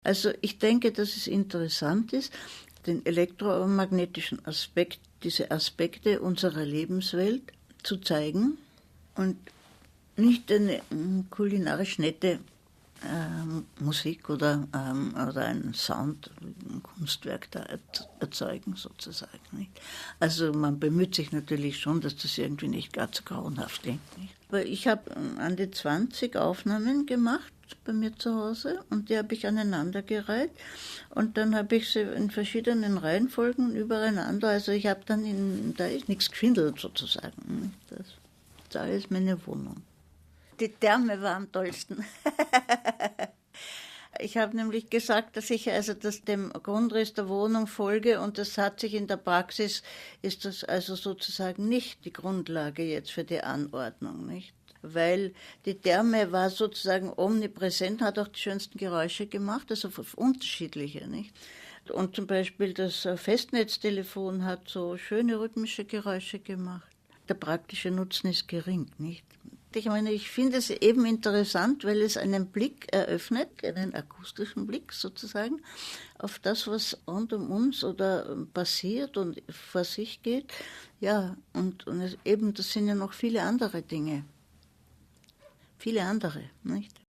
Also ich denke, dass es interessant ist, den elektromagnetischen Aspekt, diese Aspekte unserer Lebenswelt zu zeigen und nicht eine kulinarisch nette Musik oder ein Sound, ein Kunstwerk da erzeugen sozusagen. Nicht? Also man bemüht sich natürlich schon, dass das irgendwie nicht ganz grauenhaft klingt. Nicht? Aber ich habe an die 20 Aufnahmen gemacht bei mir zu Hause und die habe ich aneinandergereiht und dann habe ich sie in verschiedenen Reihenfolgen übereinander, also ich habe dann, da ist nichts geschwindelt sozusagen. Da ist meine Wohnung. Die Therme war am tollsten. Ich habe nämlich gesagt, dass ich also dem Grundriss der Wohnung folge und das hat sich in der Praxis, ist das also sozusagen nicht die Grundlage jetzt für die Anordnung, nicht? Weil die Therme war sozusagen omnipräsent, hat auch die schönsten Geräusche gemacht, also unterschiedliche, nicht? Und zum Beispiel das Festnetztelefon hat so schöne rhythmische Geräusche gemacht. Der praktische Nutzen ist gering, nicht? Ich meine, ich finde es eben interessant, weil es einen Blick eröffnet, einen akustischen Blick sozusagen, auf das, was rund um uns oder passiert und vor sich geht. Ja, und eben, das sind ja noch viele andere Dinge. Viele andere, nicht?